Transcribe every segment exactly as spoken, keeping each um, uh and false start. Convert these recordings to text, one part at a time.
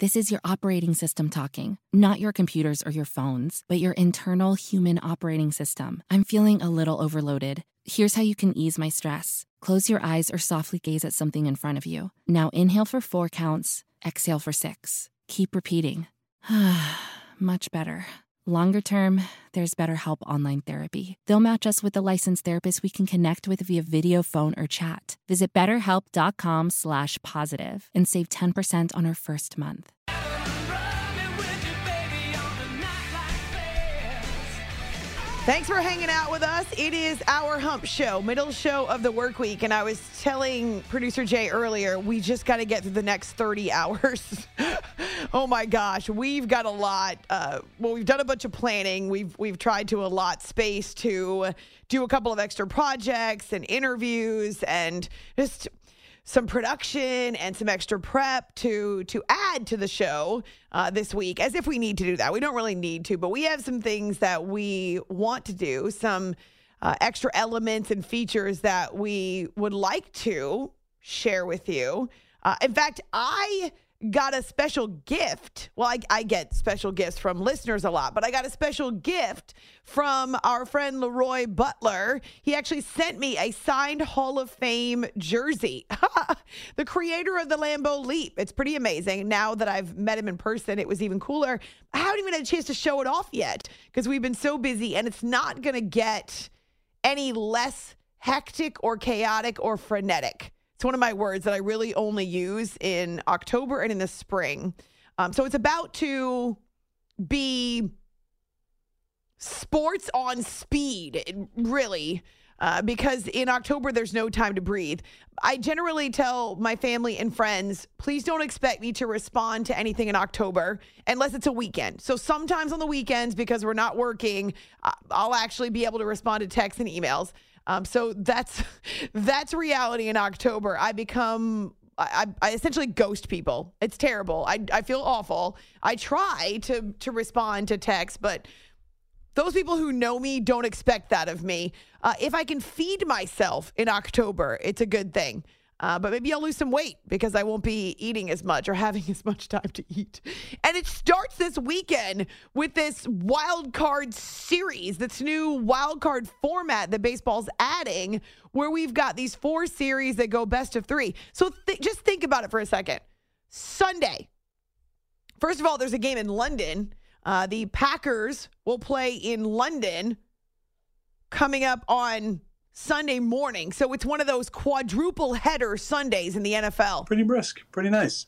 This is your operating system talking, not your computers or your phones, but your internal human operating system. I'm feeling a little overloaded. Here's how you can ease my stress. Close your eyes or softly gaze at something in front of you. Now inhale for four counts, exhale for six. Keep repeating. Much better. Longer term, there's BetterHelp Online Therapy. They'll match us with a licensed therapist we can connect with via video, phone, or chat. Visit betterhelp.com slash positive and save ten percent on our first month. Thanks for hanging out with us. It is our hump show, middle show of the work week. And I was telling producer Jay earlier, we just got to get through the next thirty hours. Oh my gosh, we've got a lot. Uh, well, we've done a bunch of planning. We've we've tried to allot space to do a couple of extra projects and interviews and just some production and some extra prep to to add to the show uh, this week, as if we need to do that. We don't really need to, but we have some things that we want to do, some uh, extra elements and features that we would like to share with you. Uh, in fact, I got a special gift. Well, I, I get special gifts from listeners a lot, but I got a special gift from our friend Leroy Butler. He actually sent me a signed Hall of Fame jersey. The creator of the Lambeau Leap. It's pretty amazing. Now that I've met him in person, it was even cooler. I haven't even had a chance to show it off yet because we've been so busy, and it's not going to get any less hectic or chaotic or frenetic. It's one of my words that I really only use in October and in the spring. Um, so it's about to be sports on speed, really, uh, because in October, there's no time to breathe. I generally tell my family and friends, please don't expect me to respond to anything in October unless it's a weekend. So sometimes on the weekends, because we're not working, I'll actually be able to respond to texts and emails. Um, so that's that's reality in October. I become, I, I essentially ghost people. It's terrible. I, I feel awful. I try to to respond to texts, but those people who know me don't expect that of me. Uh, if I can feed myself in October, it's a good thing. Uh, but maybe I'll lose some weight because I won't be eating as much or having as much time to eat. And it starts this weekend with this wild card series, this new wild card format that baseball's adding, where we've got these four series that go best of three. So th- just think about it for a second. Sunday. First of all, there's a game in London. Uh, the Packers will play in London coming up on Sunday morning. So it's one of those quadruple header Sundays in the N F L. Pretty brisk. Pretty nice.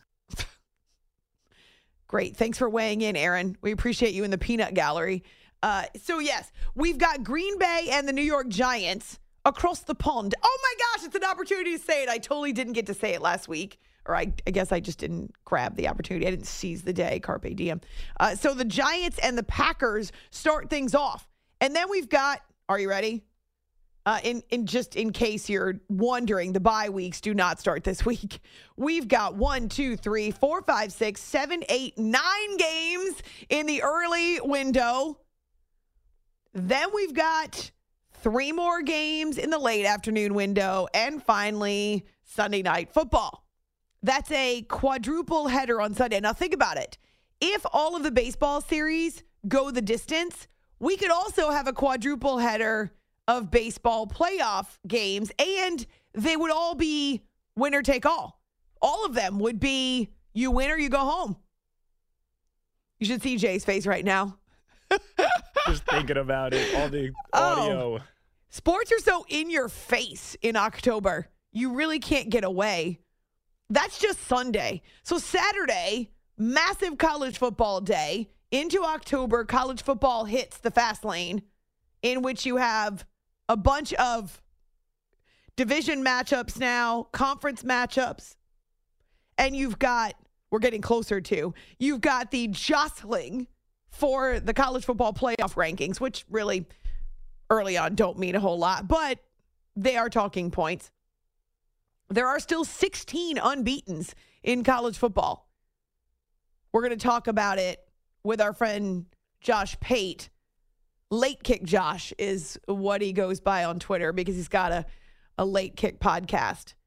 Great. Thanks for weighing in, Aaron. We appreciate you in the peanut gallery. Uh, so, yes, we've got Green Bay and the New York Giants across the pond. Oh, my gosh, it's an opportunity to say it. I totally didn't get to say it last week. Or I, I guess I just didn't grab the opportunity. I didn't seize the day. Carpe diem. Uh, so the Giants and the Packers start things off. And then we've got, are you ready? Uh, in, in just in case you're wondering, the bye weeks do not start this week. We've got one, two, three, four, five, six, seven, eight, nine games in the early window. Then we've got three more games in the late afternoon window. And finally, Sunday night football. That's a quadruple header on Sunday. Now think about it. If all of the baseball series go the distance, we could also have a quadruple header of baseball playoff games, and they would all be winner take all. All of them would be you win or you go home. You should see Jay's face right now. Just thinking about it, all the audio. Oh, sports are so in your face in October. You really can't get away. That's just Sunday. So Saturday, massive college football day. Into October, college football hits the fast lane, in which you have a bunch of division matchups now, conference matchups, and you've got, we're getting closer to, you've got the jostling for the college football playoff rankings, which really early on don't mean a whole lot, but they are talking points. There are still sixteen unbeatens in college football. We're going to talk about it with our friend Josh Pate. Late Kick Josh is what he goes by on Twitter because he's got a, a Late Kick podcast.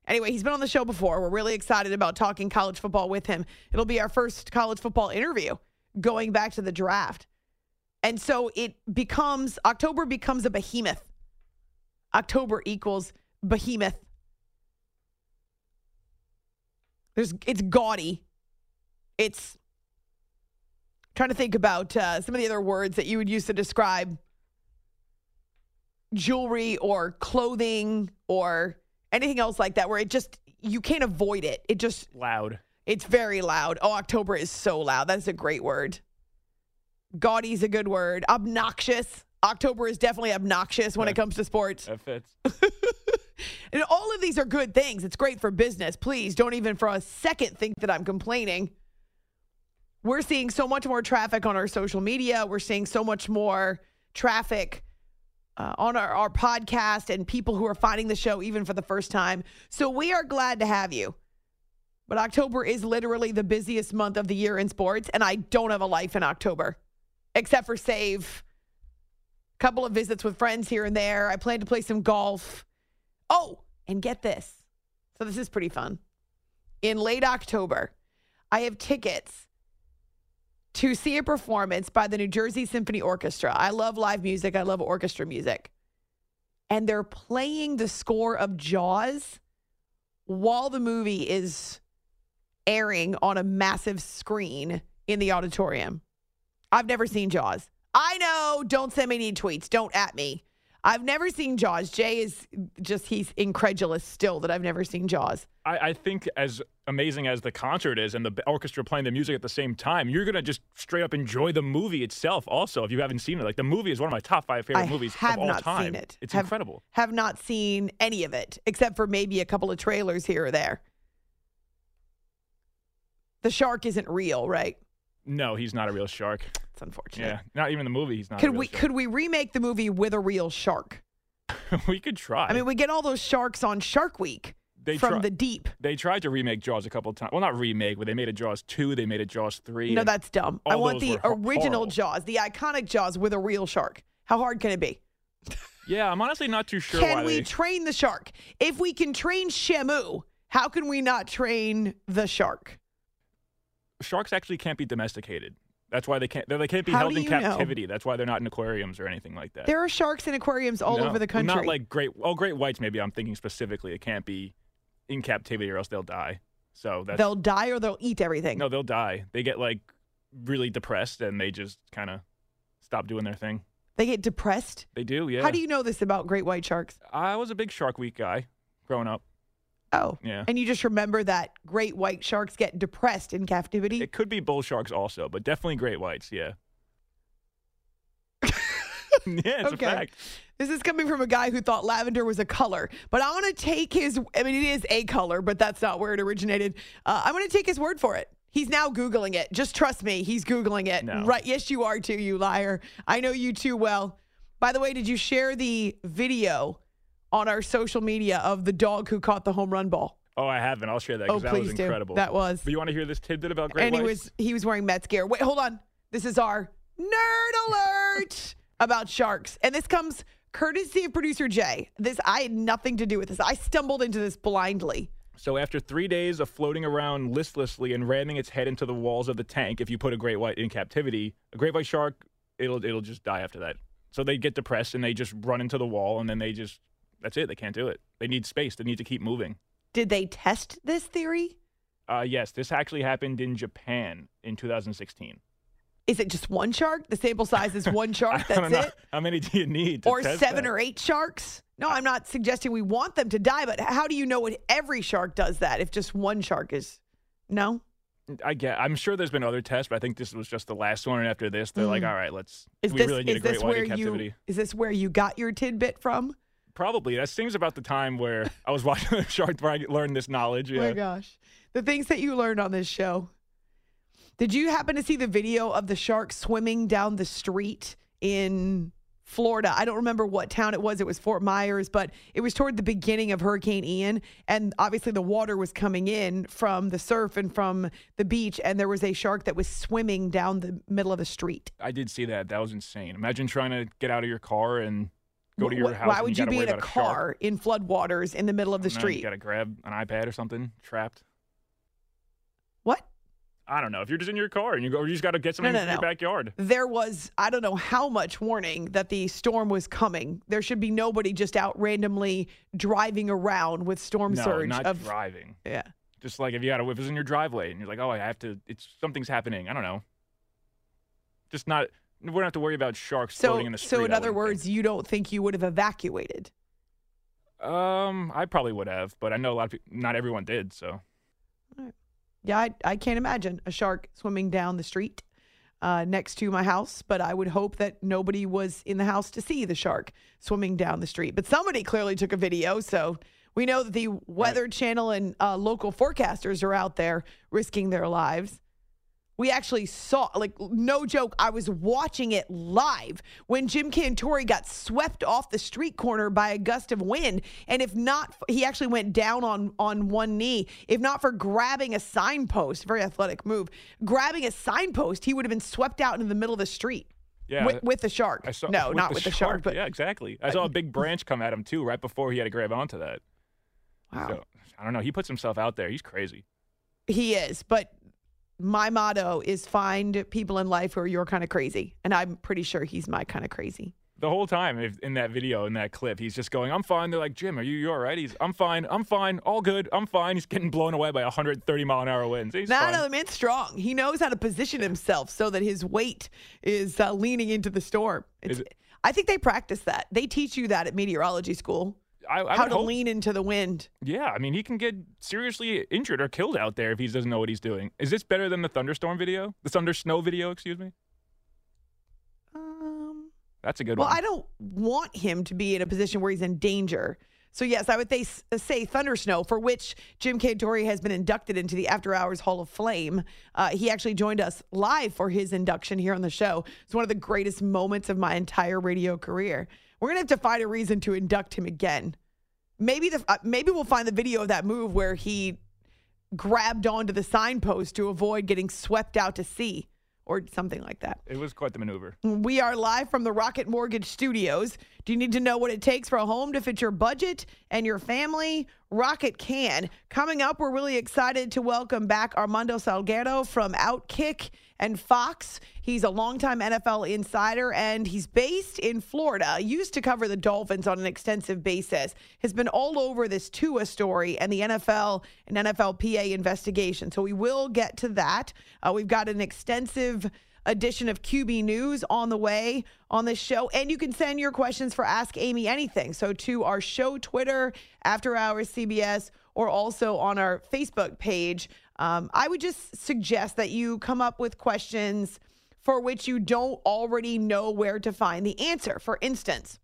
Anyway, he's been on the show before. We're really excited about talking college football with him. It'll be our first college football interview going back to the draft. And so it becomes, October becomes a behemoth. October equals behemoth. There's, it's gaudy. It's, I'm trying to think about uh, some of the other words that you would use to describe jewelry or clothing or anything else like that, where it just, you can't avoid it. It just. Loud. It's very loud. Oh, October is so loud. That's a great word. Gaudy is a good word. Obnoxious. October is definitely obnoxious when it comes to sports. That fits. And all of these are good things. It's great for business. Please don't even for a second think that I'm complaining. We're seeing so much more traffic on our social media. We're seeing so much more traffic uh, on our, our podcast and people who are finding the show even for the first time. So we are glad to have you. But October is literally the busiest month of the year in sports, and I don't have a life in October, except for save a couple of visits with friends here and there. I plan to play some golf. Oh, and get this. So this is pretty fun. In late October, I have tickets to see a performance by the New Jersey Symphony Orchestra. I love live music. I love orchestra music. And they're playing the score of Jaws while the movie is airing on a massive screen in the auditorium. I've never seen Jaws. I know. Don't send me any tweets. Don't at me. I've never seen Jaws. Jay is just, he's incredulous still that I've never seen Jaws. I, I think as amazing as the concert is and the orchestra playing the music at the same time, you're going to just straight up enjoy the movie itself also if you haven't seen it. Like, the movie is one of my top five favorite I movies have of all not time. Seen it. It's have, incredible. Have not seen any of it except for maybe a couple of trailers here or there. The shark isn't real, right? No, he's not a real shark. It's unfortunate. Yeah, not even the movie. He's not. Could a real we shark. could we remake the movie with a real shark? We could try. I mean, we get all those sharks on Shark Week They from try- the deep. They tried to remake Jaws a couple of times. Well, not remake, but they made a Jaws two. They made a Jaws three. No, that's dumb. I all want those the were hor- original horrible. Jaws, the iconic Jaws with a real shark. How hard can it be? Yeah, I'm honestly not too sure why Can we they... train the shark? If we can train Shamu, how can we not train the shark? Sharks actually can't be domesticated. That's why they can't. They can't be How held do in you know? captivity. That's why they're not in aquariums or anything like that. There are sharks in aquariums all No, over the country. Not like great. Oh, great whites. Maybe I'm thinking specifically. It can't be in captivity or else they'll die. So that's They'll die or they'll eat everything. no, they'll die. They get like really depressed and they just kind of stop doing their thing. They get depressed. They do. Yeah. How do you know this about great white sharks? I was a big Shark Week guy growing up. Oh, Yeah. and you just remember that great white sharks get depressed in captivity? It could be bull sharks also, but definitely great whites. Yeah. Yeah, it's Okay. a fact. This is coming from a guy who thought lavender was a color, but I want to take his, I mean, it is a color, but that's not where it originated. Uh, I'm going to take his word for it. He's now Googling it. Just trust me. He's Googling it. No. Right. Yes, you are too, you liar. I know you too well. By the way, did you share the video on our social media of the dog who caught the home run ball? Oh, I haven't. I'll share that Oh, because that please was do. incredible. That was. But you want to hear this tidbit about great And he whites? was he was wearing Mets gear. Wait, hold on. This is our nerd alert about sharks. And this comes courtesy of producer Jay. This I had nothing to do with this. I stumbled into this blindly. So after three days of floating around listlessly and ramming its head into the walls of the tank, if you put a great white in captivity, a great white shark, it'll it'll just die after that. So they get depressed and they just run into the wall and then they just, that's it. They can't do it. They need space. They need to keep moving. Did they test this theory? Uh, yes, this actually happened in Japan in two thousand sixteen. Is it just one shark? The sample size is one shark. I That's don't know. it? How many do you need to Or test seven that? or eight sharks? No, I'm not suggesting we want them to die, but how do you know what every shark does that if just one shark is? No? I get. I'm sure there's been other tests, but I think this was just the last one. And after this, they're like, all right, let's. Is we this, really need is a great this white where in captivity. you is this where you got your tidbit from? Probably. That seems about the time where I was watching the Shark where I learned this knowledge. Oh Yeah. my gosh. The things that you learned on this show. Did you happen to see the video of the shark swimming down the street in Florida? I don't remember what town it was. It was Fort Myers, but it was toward the beginning of Hurricane Ian. And obviously the water was coming in from the surf and from the beach. And there was a shark that was swimming down the middle of the street. I did see that. That was insane. Imagine trying to get out of your car and go to your Wh- house. Why and would you, you gotta be worry in a about shark. car in floodwaters in the middle of the I don't know, street? You got to grab an iPad or something, trapped. What? I don't know. If you're just in your car and you go, you just got to get something no, from your no. backyard. There was, I don't know how much warning that the storm was coming. There should be nobody just out randomly driving around with storm No, surge. not of, driving. Yeah. Just like if you got a, if it's in your driveway and you're like, oh, I have to, it's something's happening. I don't know. Just not, we don't have to worry about sharks So, floating in the street. so in I other wouldn't words, you don't think you would have evacuated? think. um, I probably would have, but I know a lot of people, not everyone did. So Yeah, I, I can't imagine a shark swimming down the street uh, next to my house, but I would hope that nobody was in the house to see the shark swimming down the street. But somebody clearly took a video, so we know that the Weather Right. Channel and uh, local forecasters are out there risking their lives. We actually saw, like, no joke, I was watching it live when Jim Cantore got swept off the street corner by a gust of wind. And if not, he actually went down on, on one knee. If not for grabbing a signpost, very athletic move, grabbing a signpost, he would have been swept out into the middle of the street. yeah, With, with the shark. I saw, no, with not the with the shark, but yeah, exactly. I saw a big branch come at him too, right before he had to grab onto that. wow. So I don't know. He puts himself out there. He's crazy. He is, but my motto is find people in life who are your kind of crazy. And I'm pretty sure he's my kind of crazy. The whole time if, in that video, in that clip, he's just going, I'm fine. They're like, Jim, are you, you all right? He's, I'm fine. I'm fine. All good. I'm fine. He's getting blown away by one hundred thirty mile an hour winds. He's No, fine. no, the man's strong. He knows how to position himself so that his weight is uh, leaning into the storm. It's, Is it- I think they practice that. They teach you that at meteorology school, I, I how would to hope, lean into the wind. Yeah, I mean, he can get seriously injured or killed out there if he doesn't know what he's doing. Is this better than the thunderstorm video? The thunder snow video, excuse me? Um, That's a good well, one. I don't want him to be in a position where he's in danger. So, yes, I would say, say Thunder Snow, for which Jim Cantore has been inducted into the After Hours Hall of Fame. Uh, he actually joined us live for his induction here on the show. It's one of the greatest moments of my entire radio career. We're going to have to find a reason to induct him again. Maybe the uh, maybe we'll find the video of that move where he grabbed onto the signpost to avoid getting swept out to sea or something like that. It was quite the maneuver. We are live from the Rocket Mortgage Studios. Do you need to know what it takes for a home to fit your budget and your family? Rocket can. Coming up, we're really excited to welcome back Armando Salguero from Outkick and Fox. He's a longtime N F L insider, and he's based in Florida. Used to cover the Dolphins on an extensive basis. Has been all over this Tua story and the N F L and N F L P A investigation. So we will get to that. Uh, we've got an extensive edition of Q B News on the way on this show. And you can send your questions for Ask Amy Anything. So to our show Twitter, After Hours C B S, or also on our Facebook page. Um, I would just suggest that you come up with questions for which you don't already know where to find the answer. For instance,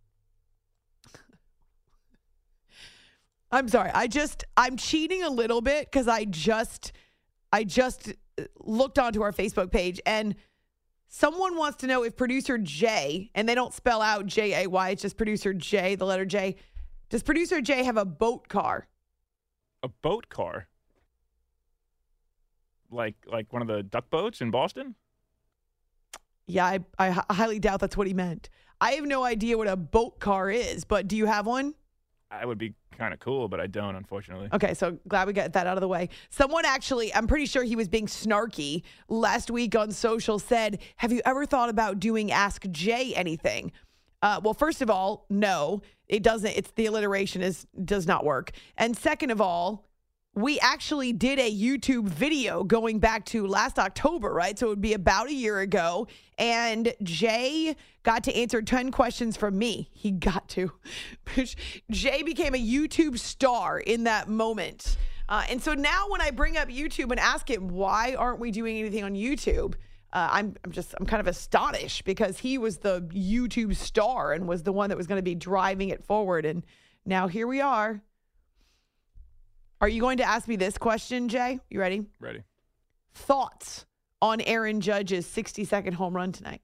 I'm sorry, I just, I'm cheating a little bit because I just, I just looked onto our Facebook page and someone wants to know if producer Jay, and they don't spell out J A Y, it's just producer J, the letter J. Does producer Jay have a boat car? A boat car? Like like one of the duck boats in Boston? Yeah, I, I h- highly doubt that's what he meant. I have no idea what a boat car is, but do you have one? I would be kind of cool, but I don't, unfortunately. Okay, so glad we got that out of the way. Someone actually, I'm pretty sure he was being snarky last week on social, said, have you ever thought about doing Ask Jay anything? Uh, well, first of all, no, it doesn't. It's the alliteration is does not work. And second of all, we actually did a YouTube video going back to last October, right? So it would be about a year ago. And Jay got to answer ten questions from me. He got to. Jay became a YouTube star in that moment. Uh, and so now when I bring up YouTube and ask him, why aren't we doing anything on YouTube? Uh, I'm, I'm just, I'm kind of astonished because he was the YouTube star and was the one that was going to be driving it forward. And now here we are. Are you going to ask me this question, Jay? You ready? Ready. Thoughts on Aaron Judge's sixty-second home run tonight?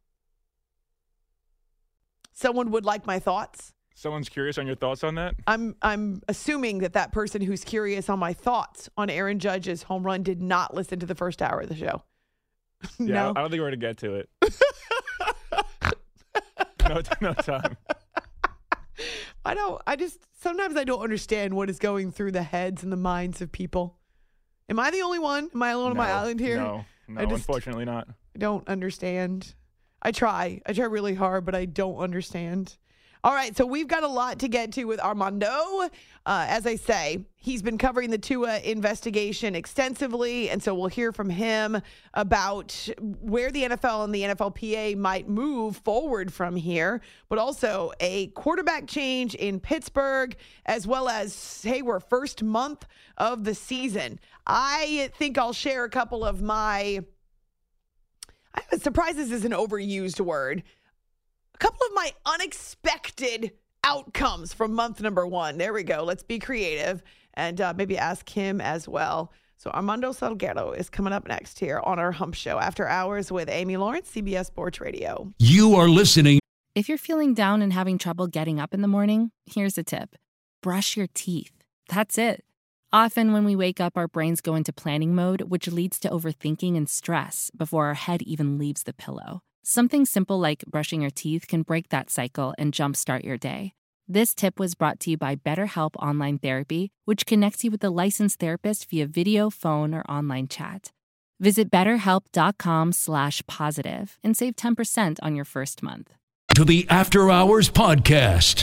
Someone would like my thoughts. Someone's curious on your thoughts on that? I'm I'm assuming that that person who's curious on my thoughts on Aaron Judge's home run did not listen to the first hour of the show. Yeah, No. I don't think we're going to get to it. no, no time. I don't, I just, sometimes I don't understand what is going through the heads and the minds of people. Am I the only one? Am I alone on No, my island here? No, no, I just unfortunately not. don't understand. I try. I try really hard, but I don't understand. All right, so we've got a lot to get to with Armando. Uh, as I say, he's been covering the Tua investigation extensively, and so we'll hear from him about where the N F L and the N F L P A might move forward from here, but also a quarterback change in Pittsburgh, as well as, hey, we're first month of the season. I think I'll share a couple of my, I'm surprised this is an overused word, couple of my unexpected outcomes from month number one. There we go. Let's be creative and uh, maybe ask him as well. So Armando Salguero is coming up next here on our Hump Show After Hours with Amy Lawrence, C B S Sports Radio. You are listening. If you're feeling down and having trouble getting up in the morning, here's a tip. Brush your teeth. That's it. Often when we wake up, our brains go into planning mode, which leads to overthinking and stress before our head even leaves the pillow. Something simple like brushing your teeth can break that cycle and jumpstart your day. This tip was brought to you by BetterHelp Online Therapy, which connects you with a licensed therapist via video, phone, or online chat. Visit betterhelp.com slash positive and save ten percent on your first month. To the After Hours Podcast.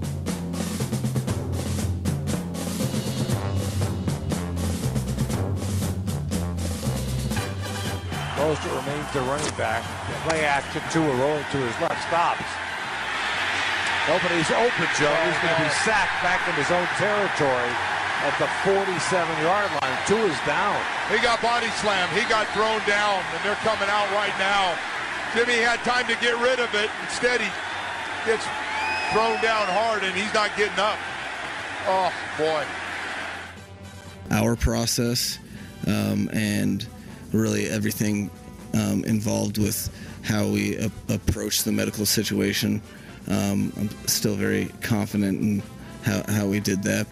Mostert remains the running back. Play action, Tua rolling to his left, stops. Nobody's open, Joe. He's going to be sacked back in his own territory at the forty-seven-yard line. Tua's down. He got body slammed. He got thrown down, and they're coming out right now. Jimmy had time to get rid of it. Instead, he gets thrown down hard, and he's not getting up. Oh, boy. Our process um, and really everything um, involved with how we a- approach the medical situation. Um, I'm still very confident in how, how we did that.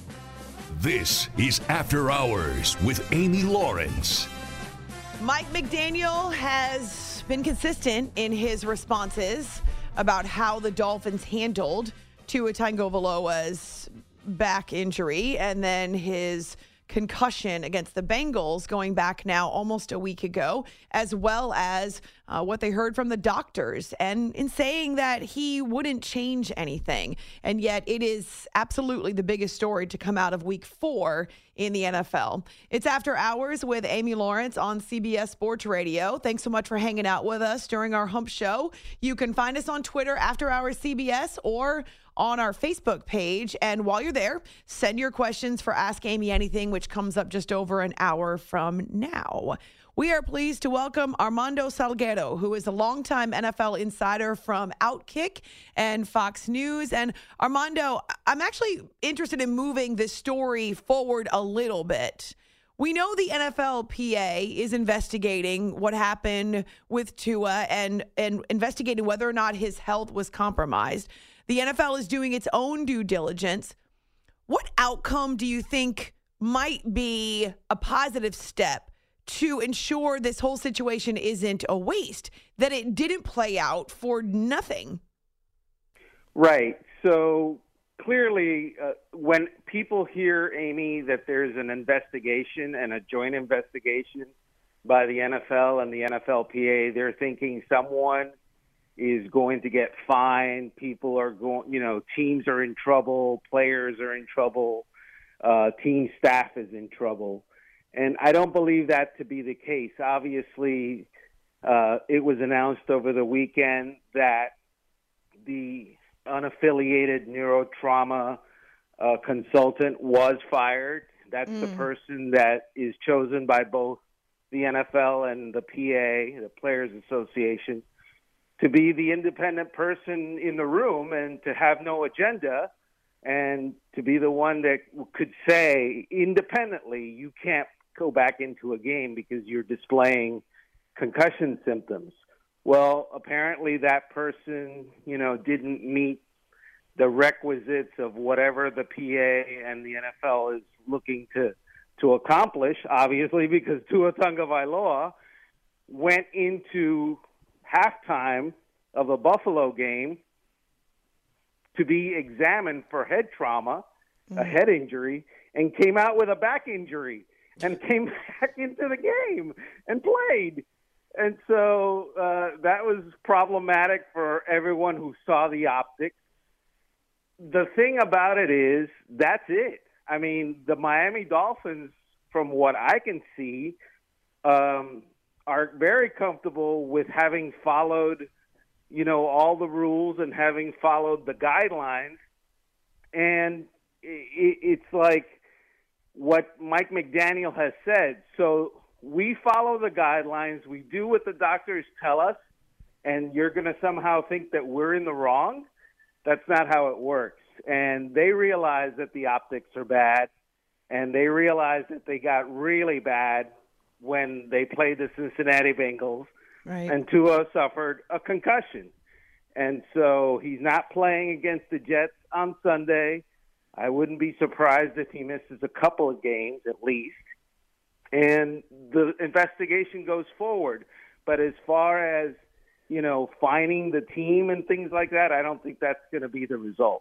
This is After Hours with Amy Lawrence. Mike McDaniel has been consistent in his responses about how the Dolphins handled Tua Tagovailoa's back injury and then his concussion against the Bengals going back now almost a week ago, as well as uh, what they heard from the doctors and in saying that he wouldn't change anything. And yet it is absolutely the biggest story to come out of week four in the N F L. It's After Hours with Amy Lawrence on C B S Sports Radio. Thanks so much for hanging out with us during our Hump Show. You can find us on Twitter, After Hours C B S, or on our Facebook page. And while you're there, send your questions for Ask Amy Anything, which comes up just over an hour from now. We are pleased to welcome Armando Salguero, who is a longtime N F L insider from Outkick and Fox News. And Armando, I'm actually interested in moving this story forward a little bit. We know the N F L P A is investigating what happened with Tua and, and investigating whether or not his health was compromised. The N F L is doing its own due diligence. What outcome do you think might be a positive step to ensure this whole situation isn't a waste, that it didn't play out for nothing? Right. So clearly, uh, when people hear, Amy, that there's an investigation and a joint investigation by the N F L and the N F L P A, they're thinking someone is going to get fined. People are going, you know, teams are in trouble, players are in trouble, uh, team staff is in trouble. And I don't believe that to be the case. Obviously, uh, it was announced over the weekend that the unaffiliated neurotrauma uh, consultant was fired. That's mm. the person that is chosen by both the N F L and the P A, the Players Association, to be the independent person in the room and to have no agenda and to be the one that could say independently, you can't go back into a game because you're displaying concussion symptoms. Well, apparently that person, you know, didn't meet the requisites of whatever the P A and the N F L is looking to to accomplish, obviously, because Tua Tagovailoa went into halftime of a Buffalo game to be examined for head trauma, mm. a head injury, and came out with a back injury and came back into the game and played. And so uh, that was problematic for everyone who saw the optics. The thing about it is, that's it. I mean, the Miami Dolphins, from what I can see, um, are very comfortable with having followed, you know, all the rules and having followed the guidelines. And it, it's like what Mike McDaniel has said. So we follow the guidelines. We do what the doctors tell us, and you're going to somehow think that we're in the wrong. That's not how it works. And they realize that the optics are bad, and they realize that they got really bad when they played the Cincinnati Bengals, right. And Tua suffered a concussion. And so he's not playing against the Jets on Sunday. I wouldn't be surprised if he misses a couple of games at least. And the investigation goes forward. But as far as, you know, fining the team and things like that, I don't think that's going to be the result.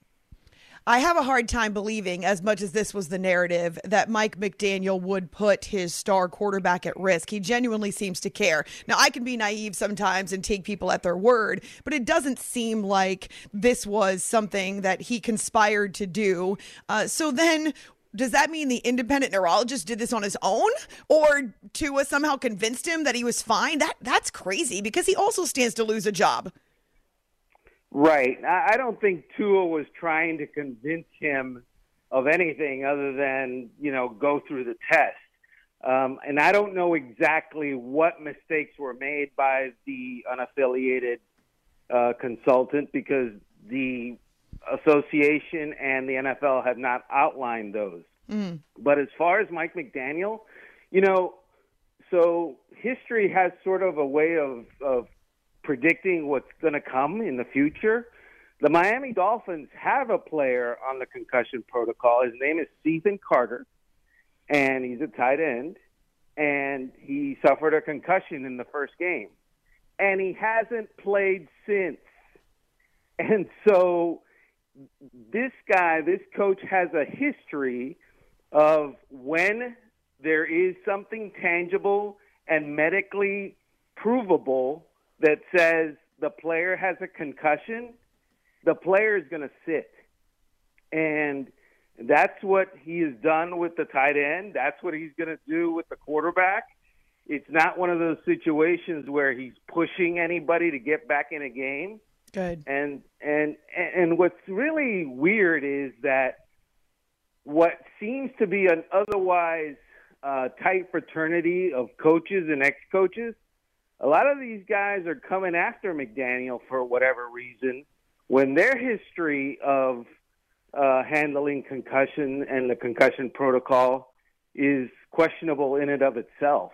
I have a hard time believing, as much as this was the narrative, that Mike McDaniel would put his star quarterback at risk. He genuinely seems to care. Now, I can be naive sometimes and take people at their word, but it doesn't seem like this was something that he conspired to do. Uh, so then, does that mean the independent neurologist did this on his own, or Tua somehow convinced him that he was fine? That that's crazy, because he also stands to lose a job. Right. I don't think Tua was trying to convince him of anything other than, you know, go through the test. Um, and I don't know exactly what mistakes were made by the unaffiliated uh, consultant, because the association and the N F L have not outlined those. Mm. But as far as Mike McDaniel, you know, so history has sort of a way of, of predicting what's going to come in the future. The Miami Dolphins have a player on the concussion protocol. His name is Stephen Carter, and he's a tight end, and he suffered a concussion in the first game, and he hasn't played since. And so this guy, this coach, has a history of when there is something tangible and medically provable that says the player has a concussion, the player is going to sit. And that's what he has done with the tight end. That's what he's going to do with the quarterback. It's not one of those situations where he's pushing anybody to get back in a game. Good. And and and what's really weird is that what seems to be an otherwise uh, tight fraternity of coaches and ex-coaches, a lot of these guys are coming after McDaniel for whatever reason, when their history of uh, handling concussion and the concussion protocol is questionable in and of itself.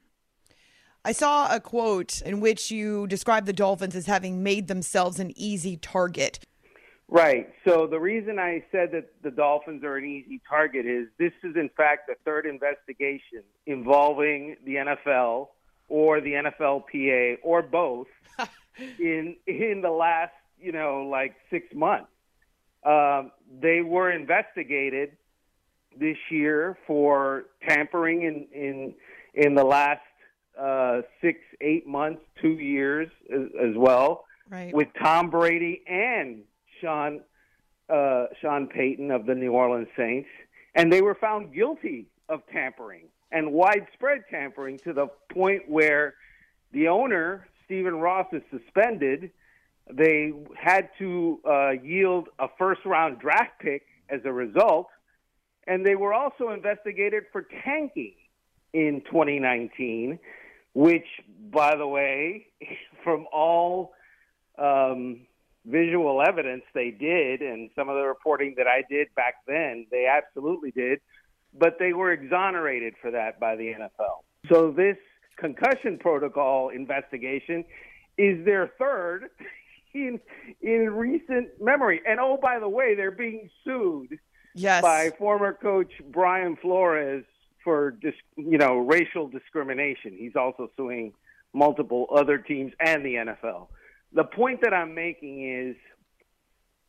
I saw a quote in which you described the Dolphins as having made themselves an easy target. Right. So the reason I said that the Dolphins are an easy target is this is, in fact, the third investigation involving the N F L or the N F L P A, or both, in in the last, you know, like six months. Um, they were investigated this year for tampering in in, in the last uh, six, eight months, two years as, as well, right, with Tom Brady and Sean uh, Sean Payton of the New Orleans Saints, and they were found guilty of tampering and widespread tampering to the point where the owner, Stephen Ross, is suspended. They had to uh, yield a first-round draft pick as a result, and they were also investigated for tanking in twenty nineteen, which, by the way, from all um, visual evidence they did, and some of the reporting that I did back then, they absolutely did. But they were exonerated for that by the N F L. So this concussion protocol investigation is their third in in recent memory. And, oh, by the way, they're being sued yes. by former coach Brian Flores for, dis, you know, racial discrimination. He's also suing multiple other teams and the N F L. The point that I'm making is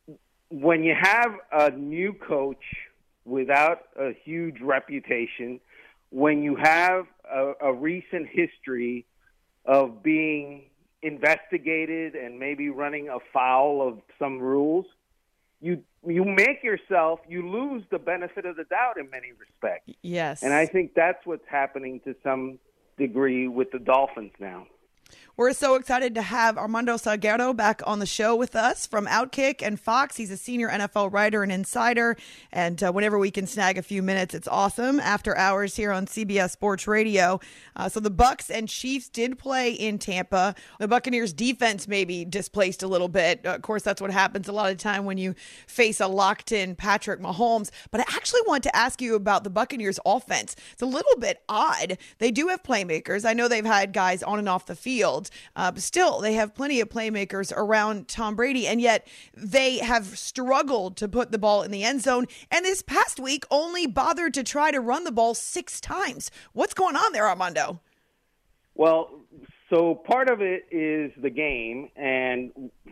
when you have a new coach without a huge reputation, when you have a, a recent history of being investigated and maybe running afoul of some rules, you you make yourself, you lose the benefit of the doubt in many respects. Yes. And I think that's what's happening to some degree with the Dolphins now. We're so excited to have Armando Salguero back on the show with us from Outkick and Fox. He's a senior N F L writer and insider, and uh, whenever we can snag a few minutes, it's awesome. After hours here on C B S Sports Radio. Uh, so the Bucs and Chiefs did play in Tampa. The Buccaneers defense maybe displaced a little bit. Uh, of course, that's what happens a lot of time when you face a locked-in Patrick Mahomes. But I actually want to ask you about the Buccaneers offense. It's a little bit odd. They do have playmakers. I know they've had guys on and off the field. Uh, but still, they have plenty of playmakers around Tom Brady, and yet they have struggled to put the ball in the end zone. And this past week, only bothered to try to run the ball six times. What's going on there, Armando? Well, so part of it is the game, and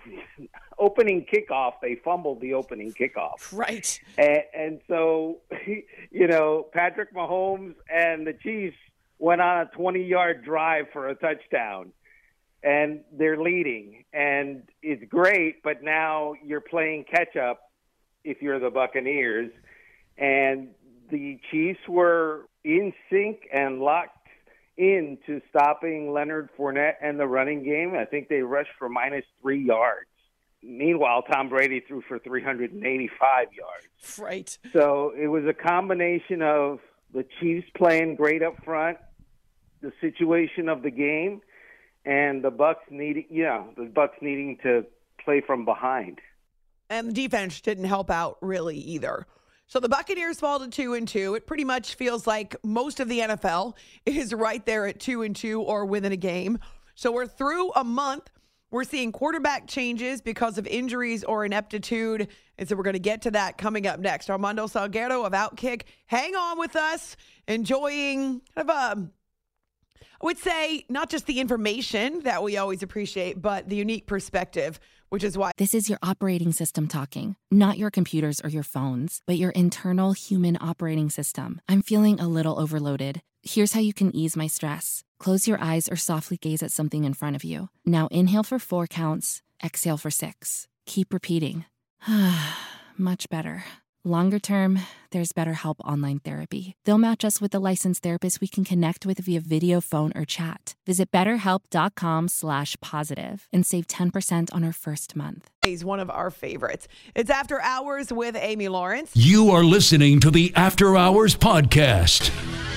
opening kickoff, they fumbled the opening kickoff. Right. And, and so, you know, Patrick Mahomes and the Chiefs went on a twenty-yard drive for a touchdown. And they're leading, and it's great, but now you're playing catch-up if you're the Buccaneers. And the Chiefs were in sync and locked into stopping Leonard Fournette and the running game. I think they rushed for minus three yards. Meanwhile, Tom Brady threw for three hundred eighty-five yards. Right. So it was a combination of the Chiefs playing great up front, the situation of the game, and the Bucs needing, you know, the Bucs needing to play from behind. And the defense didn't help out really either. So the Buccaneers fall to two and two. It pretty much feels like most of the N F L is right there at two and two or within a game. So we're through a month. We're seeing quarterback changes because of injuries or ineptitude. And so we're going to get to that coming up next. Armando Salguero of Outkick, hang on with us, enjoying kind of a, I would say, not just the information that we always appreciate, but the unique perspective, which is why This is your operating system talking, not your computers or your phones, but your internal human operating system. I'm feeling a little overloaded. Here's how you can ease my stress. Close your eyes or softly gaze at something in front of you. Now inhale for four counts, exhale for six. Keep repeating. Much better. Longer term, there's BetterHelp Online Therapy. They'll match us with a licensed therapist we can connect with via video, phone, or chat. Visit betterhelp.com slash positive and save ten percent on our first month. he's one of our favorites. It's After Hours with Amy Lawrence. You are listening to the After Hours Podcast.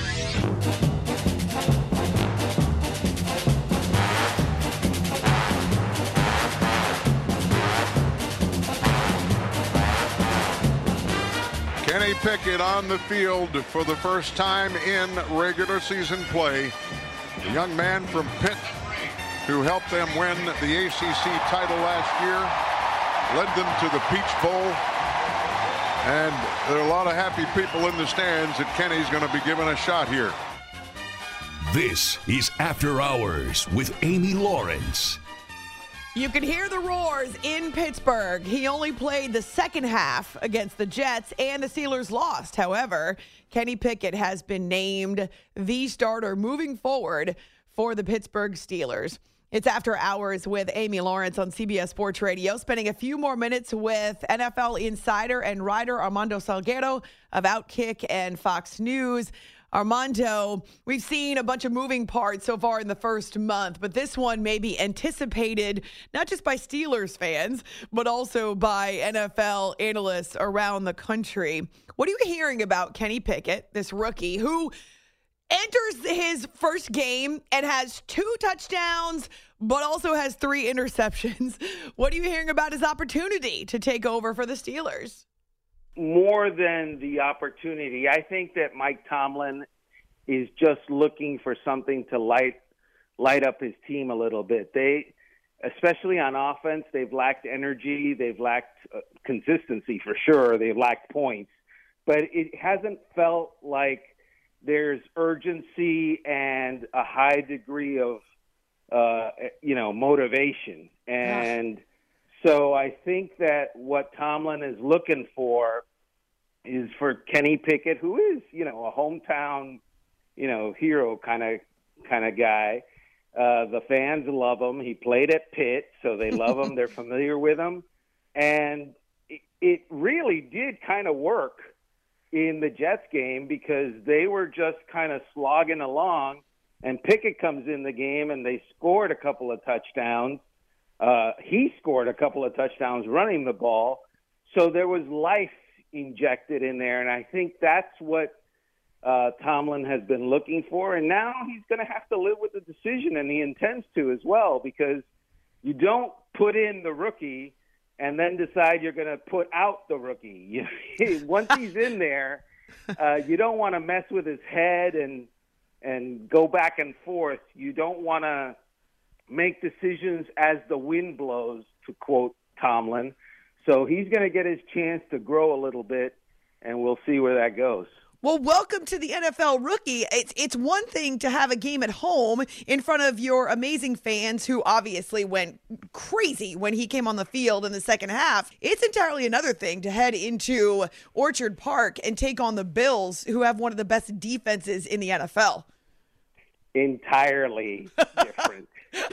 Kenny Pickett on the field for the first time in regular season play. The young man from Pitt who helped them win the A C C title last year, led them to the Peach Bowl. And there are a lot of happy people in the stands that Kenny's going to be given a shot here. This is After Hours with Amy Lawrence. You can hear the roars in Pittsburgh. He only played the second half against the Jets, and the Steelers lost. However, Kenny Pickett has been named the starter moving forward for the Pittsburgh Steelers. It's After Hours with Amy Lawrence on C B S Sports Radio, spending a few more minutes with N F L insider and writer Armando Salguero of Outkick and Fox News. Armando, we've seen a bunch of moving parts so far in the first month, but this one may be anticipated not just by Steelers fans, but also by N F L analysts around the country. What are you hearing about Kenny Pickett, this rookie, who enters his first game and has two touchdowns, but also has three interceptions? What are you hearing about his opportunity to take over for the Steelers? More than the opportunity, I think that Mike Tomlin is just looking for something to light light up his team a little bit. They, especially on offense, they've lacked energy. They've lacked uh, consistency for sure. They've lacked points. But it hasn't felt like there's urgency and a high degree of, uh, you know, motivation. And So I think that what Tomlin is looking for is for Kenny Pickett, who is, you know, a hometown, you know, hero kind of kind of guy. Uh, the fans love him. He played at Pitt, so they love him. They're familiar with him. And it, it really did kind of work in the Jets game because they were just kind of slogging along, and Pickett comes in the game, and they scored a couple of touchdowns. Uh, he scored a couple of touchdowns running the ball. So there was life injected in there, and I think that's what uh, Tomlin has been looking for. And now he's going to have to live with the decision, and he intends to as well, because you don't put in the rookie and then decide you're going to put out the rookie. Once he's in there, uh, you don't want to mess with his head and and go back and forth. You don't want to make decisions as the wind blows, to quote Tomlin. So he's going to get his chance to grow a little bit, and we'll see where that goes. Well, welcome to the N F L rookie. It's it's one thing to have a game at home in front of your amazing fans who obviously went crazy when he came on the field in the second half. It's entirely another thing to head into Orchard Park and take on the Bills, who have one of the best defenses in the N F L. Entirely different.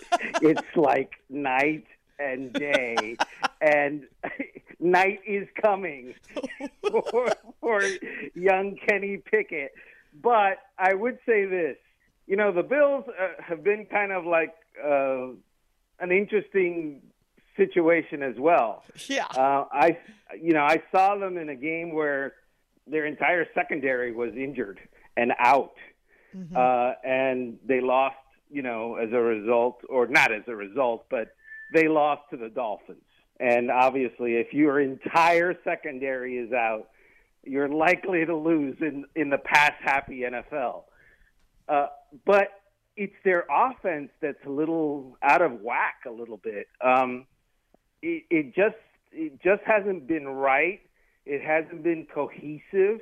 It's like night and day, and night is coming for, for young Kenny Pickett. But I would say this, you know, the Bills uh, have been kind of like uh, an interesting situation as well. Yeah. Uh, I, you know, I saw them in a game where their entire secondary was injured and out, mm-hmm. uh, and they lost, you know, as a result, or not as a result, but they lost to the Dolphins. And obviously, if your entire secondary is out, you're likely to lose in, in the pass-happy N F L. Uh, but it's their offense that's a little out of whack a little bit. Um, it, it just it just hasn't been right. It hasn't been cohesive.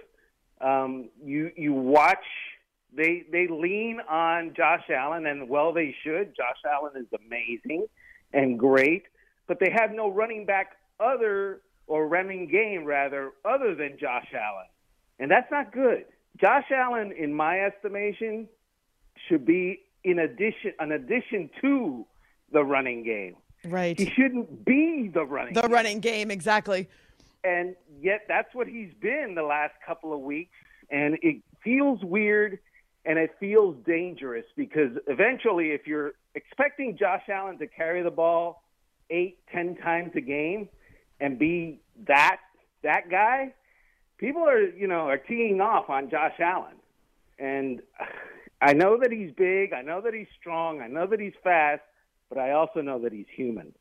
Um, you you watch, they they lean on Josh Allen, and well, they should. Josh Allen is amazing and great, but they have no running back other, or running game rather, other than Josh Allen. And that's not good. Josh Allen, in my estimation, should be in addition, an addition to the running game. Right. He shouldn't be the running the game. running game, exactly. And yet that's what he's been the last couple of weeks. And it feels weird, and it feels dangerous, because eventually, if you're expecting Josh Allen to carry the ball eight, ten times a game and be that that guy, people are, you know, are teeing off on Josh Allen. And I know that he's big, I know that he's strong, I know that he's fast, but I also know that he's human.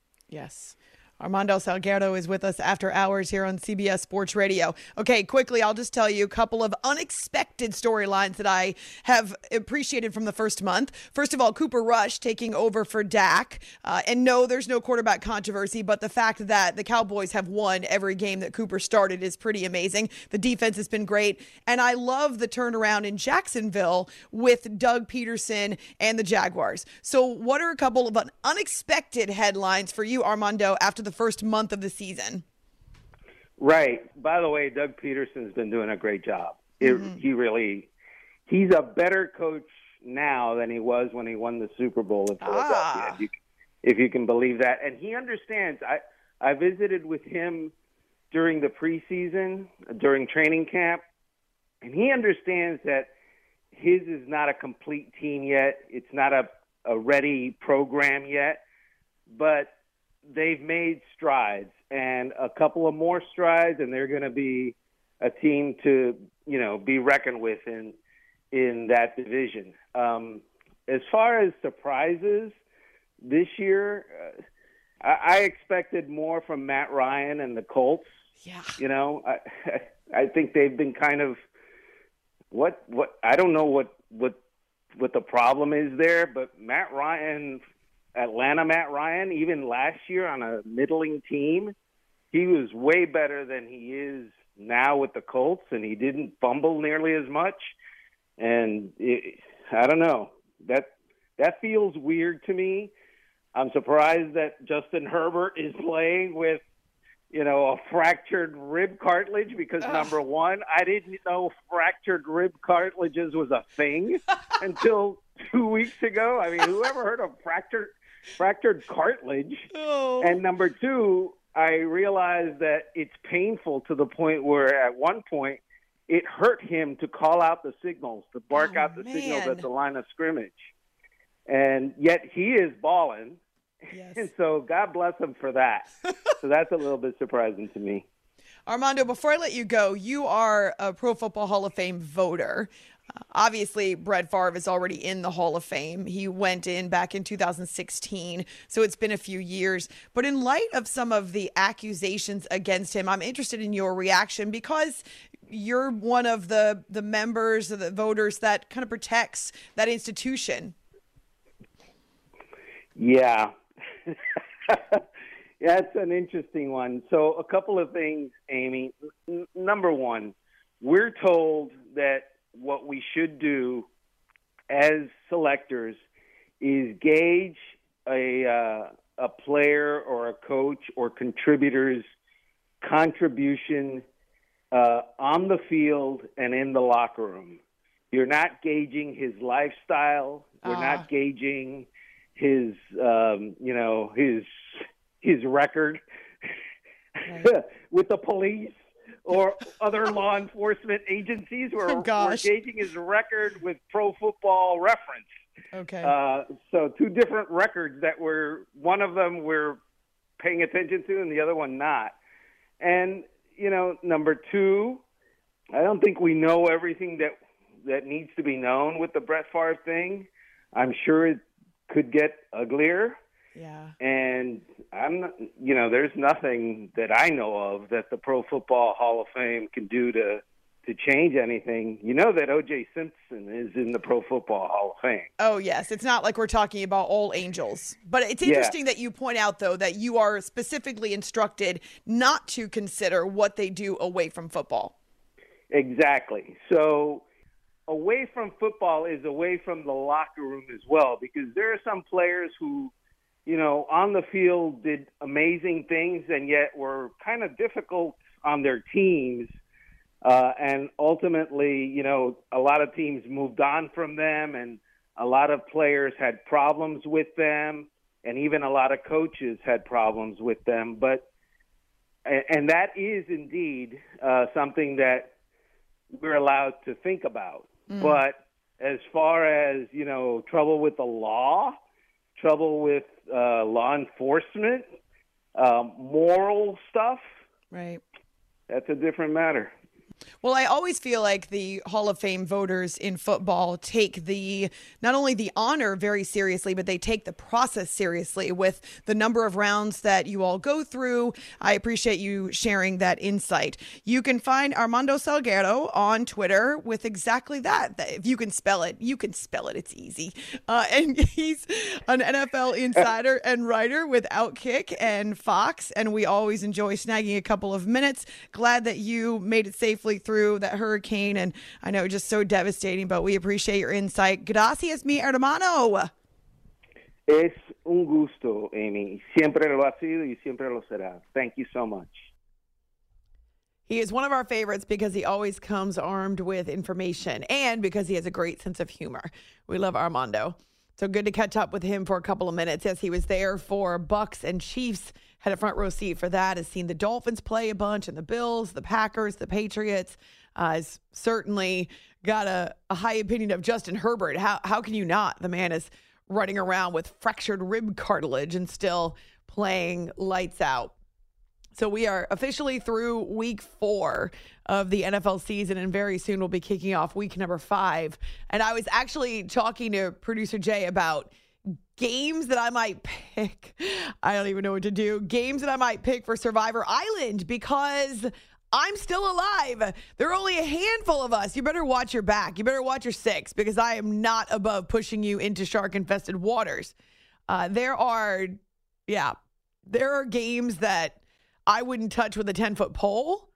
Yes. Armando Salguero is with us after hours here on C B S Sports Radio. Okay, quickly, I'll just tell you a couple of unexpected storylines that I have appreciated from the first month. First of all, Cooper Rush taking over for Dak. Uh, and no, there's no quarterback controversy, but the fact that the Cowboys have won every game that Cooper started is pretty amazing. The defense has been great. And I love the turnaround in Jacksonville with Doug Peterson and the Jaguars. So what are a couple of unexpected headlines for you, Armando, after the the first month of the season? Right. By the way, Doug Peterson's been doing a great job. It, mm-hmm. He really, he's a better coach now than he was when he won the Super Bowl in Philadelphia, ah. if, you, if you can believe that. And he understands. I, I visited with him during the preseason, during training camp, and he understands that his is not a complete team yet. It's not a, a ready program yet, but they've made strides, and a couple of more strides, and they're going to be a team to, you know, be reckoned with in in that division. Um, as far as surprises this year, uh, I, I expected more from Matt Ryan and the Colts. Yeah, you know, I I think they've been kind of what what I don't know what what what the problem is there, but Matt Ryan. Atlanta Matt Ryan, even last year on a middling team, he was way better than he is now with the Colts, and he didn't fumble nearly as much. And it, I don't know, that that feels weird to me. I'm surprised that Justin Herbert is playing with, you know, a fractured rib cartilage because, Ugh. number one, I didn't know fractured rib cartilages was a thing until two weeks ago. I mean, who ever heard of fractured fractured cartilage? Oh. And number two, I realized that it's painful to the point where at one point it hurt him to call out the signals, to bark oh, out the man. signals at the line of scrimmage. And yet he is balling. Yes. And so God bless him for that. So that's a little bit surprising to me. Armando, before I let you go, you are a Pro Football Hall of Fame voter. Uh, obviously, Brett Favre is already in the Hall of Fame. He went in back in two thousand sixteen, so it's been a few years. But in light of some of the accusations against him, I'm interested in your reaction because you're one of the, the members of the voters that kind of protects that institution. Yeah. That's an interesting one. So a couple of things, Amy. N- number one, we're told that what we should do as selectors is gauge a uh, a player or a coach or contributor's contribution uh, on the field and in the locker room. You're not gauging his lifestyle. We're uh. not gauging his, um, you know, his his record right. with the police or other law enforcement agencies. We're, oh, we're gauging his record with Pro Football Reference. Okay. Uh, so two different records that we're, one of them we're paying attention to and the other one not. And, you know, number two, I don't think we know everything that that needs to be known with the Brett Favre thing. I'm sure it could get uglier. Yeah. And I'm not, you know, there's nothing that I know of that the Pro Football Hall of Fame can do to to change anything. You know that O J Simpson is in the Pro Football Hall of Fame. Oh, yes. It's not like we're talking about all angels. But it's interesting yeah. that you point out, though, that you are specifically instructed not to consider what they do away from football. Exactly. So away from football is away from the locker room as well, because there are some players who, you know, on the field did amazing things and yet were kind of difficult on their teams. Uh, and ultimately, you know, a lot of teams moved on from them and a lot of players had problems with them and even a lot of coaches had problems with them. But, and that is indeed uh, something that we're allowed to think about. Mm. But as far as, you know, trouble with the law, trouble with uh, law enforcement, um, moral stuff, right? That's a different matter. Well, I always feel like the Hall of Fame voters in football take the not only the honor very seriously, but they take the process seriously with the number of rounds that you all go through. I appreciate you sharing that insight. You can find Armando Salguero on Twitter with exactly that. If you can spell it, you can spell it. It's easy. Uh, and he's an N F L insider and writer with Outkick and Fox. And we always enjoy snagging a couple of minutes. Glad that you made it safely through that hurricane, and I know just so devastating, but we appreciate your insight. Gracias, mi hermano. Es un gusto, Amy. Siempre lo ha sido y siempre lo será. Thank you so much. He is one of our favorites because he always comes armed with information and because he has a great sense of humor. We love Armando. So good to catch up with him for a couple of minutes as he was there for Bucks and Chiefs. Had a front row seat for that. Has seen the Dolphins play a bunch and the Bills, the Packers, the Patriots. Uh, has certainly got a, a high opinion of Justin Herbert. How how can you not? The man is running around with fractured rib cartilage and still playing lights out. So we are officially through week four of the N F L season, and very soon we'll be kicking off week number five. And I was actually talking to producer Jay about games that I might pick. I don't even know what to do. Games that I might pick for Survivor Island because I'm still alive. There are only a handful of us. You better watch your back. You better watch your six because I am not above pushing you into shark-infested waters. Uh, there are, yeah, there are games that I wouldn't touch with a ten-foot pole.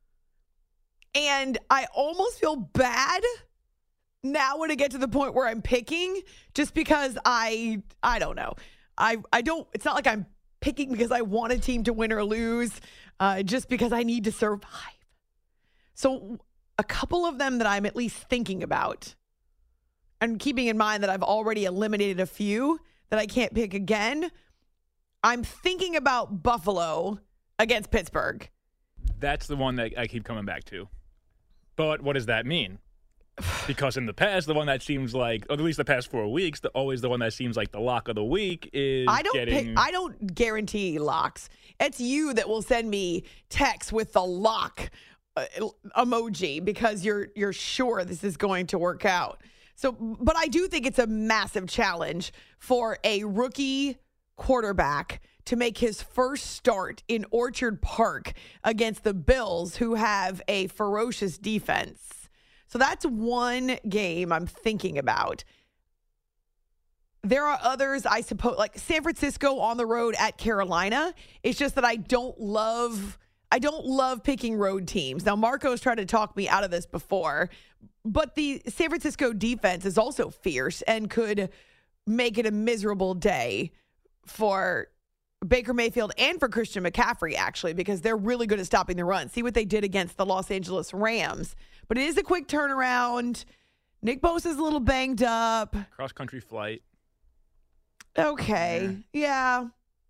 And I almost feel bad now when I get to the point where I'm picking, just because I, I don't know. I, I don't, it's not like I'm picking because I want a team to win or lose, uh, just because I need to survive. So a couple of them that I'm at least thinking about, and keeping in mind that I've already eliminated a few that I can't pick again, I'm thinking about Buffalo against Pittsburgh. That's the one that I keep coming back to. But what does that mean? Because in the past, the one that seems like, or at least the past four weeks, the, always the one that seems like the lock of the week is I don't getting... pick, I don't guarantee locks. It's you that will send me texts with the lock uh, emoji because you're you're sure this is going to work out. So, but I do think it's a massive challenge for a rookie quarterback to make his first start in Orchard Park against the Bills, who have a ferocious defense. So that's one game I'm thinking about. There are others, I suppose, like San Francisco on the road at Carolina. It's just that I don't love, I don't love picking road teams. Now, Marco's tried to talk me out of this before, but the San Francisco defense is also fierce and could make it a miserable day for Baker Mayfield and for Christian McCaffrey, actually, because they're really good at stopping the run. See what they did against the Los Angeles Rams. But it is a quick turnaround. Nick Bosa's a little banged up. Cross-country flight. Okay. Yeah.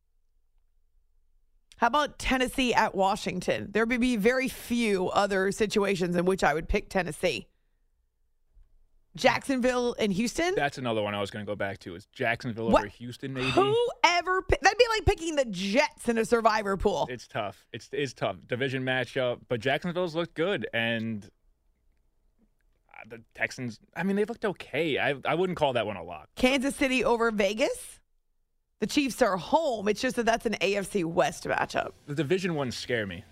How about Tennessee at Washington? There would be very few other situations in which I would pick Tennessee. Jacksonville and Houston? That's another one I was going to go back to. Is Jacksonville what? over Houston, maybe? Whoever. That'd be like picking the Jets in a survivor pool. It's tough. It's, it's tough. Division matchup. But Jacksonville's looked good. And the Texans, I mean, they looked okay. I I wouldn't call that one a lock. Kansas City over Vegas? The Chiefs are home. It's just that that's an A F C West matchup. The division ones scare me.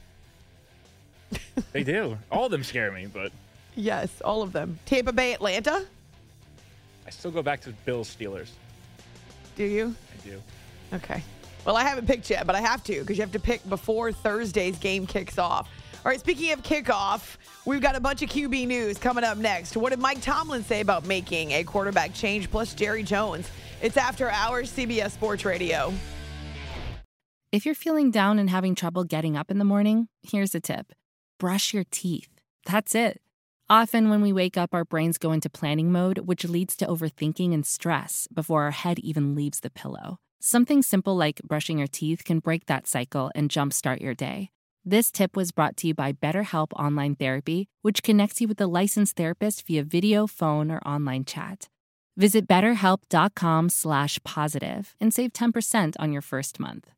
They do. All of them scare me, but... Yes, all of them. Tampa Bay, Atlanta? I still go back to Bills, Steelers. Do you? I do. Okay. Well, I haven't picked yet, but I have to because you have to pick before Thursday's game kicks off. All right, speaking of kickoff, we've got a bunch of Q B news coming up next. What did Mike Tomlin say about making a quarterback change, plus Jerry Jones? It's After Hours, C B S Sports Radio. If you're feeling down and having trouble getting up in the morning, here's a tip. Brush your teeth. That's it. Often when we wake up, our brains go into planning mode, which leads to overthinking and stress before our head even leaves the pillow. Something simple like brushing your teeth can break that cycle and jumpstart your day. This tip was brought to you by BetterHelp Online Therapy, which connects you with a licensed therapist via video, phone, or online chat. Visit betterhelp.com slash positive and save ten percent on your first month.